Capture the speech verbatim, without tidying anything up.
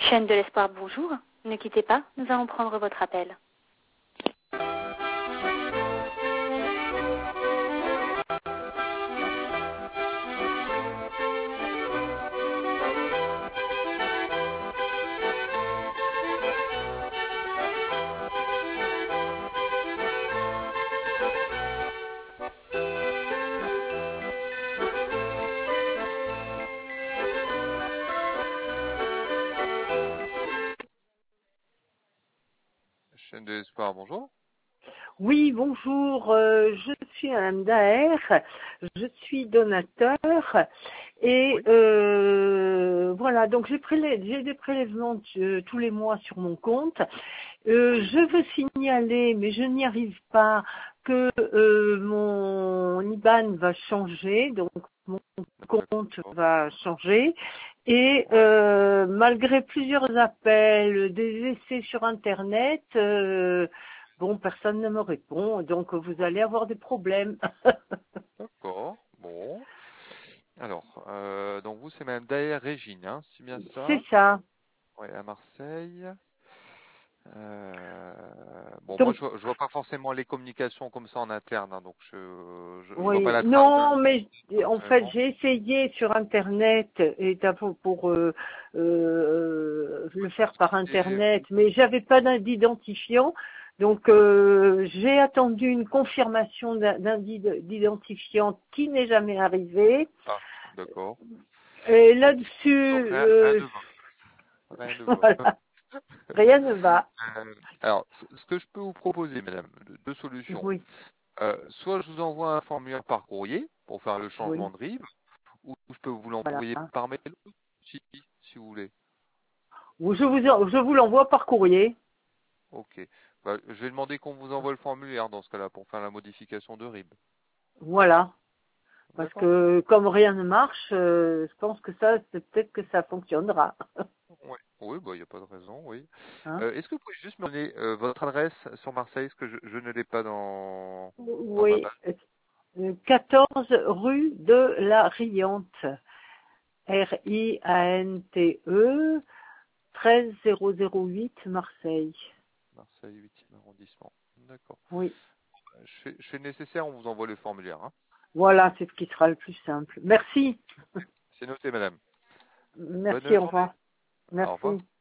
Chaîne de l'espoir, bonjour. Ne quittez pas, nous allons prendre votre appel. Chaîne de l'espoir, bonjour. Oui, bonjour, euh, je suis Madame Daher, je suis donateur et Oui. euh, voilà, donc j'ai prélè- j'ai des prélèvements euh, tous les mois sur mon compte. Euh, Oui. je veux signaler, mais je n'y arrive pas, que euh, mon I B A N va changer, donc mon compte D'accord. va changer. Et Ouais. euh, malgré plusieurs appels, des essais sur Internet, euh, bon, personne ne me répond, donc vous allez avoir des problèmes. D'accord. Bon. Alors, euh, donc vous, c'est Madame Daher Régine, hein, c'est bien C'est ça? ça. Oui, à Marseille. Euh, bon, moi, Donc, je, vois- je vois pas forcément les communications comme ça en interne, hein, donc je, je, je vois pas oui, la trace non, de, mais en fait, personnellement. j'ai essayé sur Internet et d'avo- pour euh, euh, le faire par Et- Internet, mais j'avais pas d'in- d'identifiant. Donc, euh, j'ai attendu une confirmation d'un d'un id- d'identifiant qui n'est jamais arrivé. Ah, d'accord. Et Donc, donc là-dessus, rien, rien euh, ne va. Rien ne va. voilà, rien ne va. Euh, alors, ce ce que je peux vous proposer, madame, de- deux solutions. Oui, Euh, soit je vous envoie un formulaire par courrier pour faire le changement oui, de R I B, ou je peux vous voilà. l'envoyer par mail si, si vous voulez. Ou je vous, en- je vous l'envoie par courrier. Ok. Bah, je vais demander qu'on vous envoie le formulaire dans ce cas-là pour faire la modification de R I B. Voilà. Parce D'accord? que comme rien ne marche, euh, je pense que ça, c'est peut-être que ça fonctionnera. Ouais. Oui, bah, il n'y a pas de raison, oui. Hein? Euh, est-ce que vous pouvez juste me donner euh, votre adresse sur Marseille, parce que je, je ne l'ai pas dans, dans ma Oui, base. euh, quatorze rue de la Riante, R I A N T E, treize zéro zéro huit Marseille. Marseille, huitième arrondissement. D'accord. Oui, Je fais, je fais le nécessaire, on vous envoie le formulaire, hein. voilà, c'est ce qui sera le plus simple. Merci, C'est noté, madame. Bonne merci, au journée. revoir. Au revoir. Merci.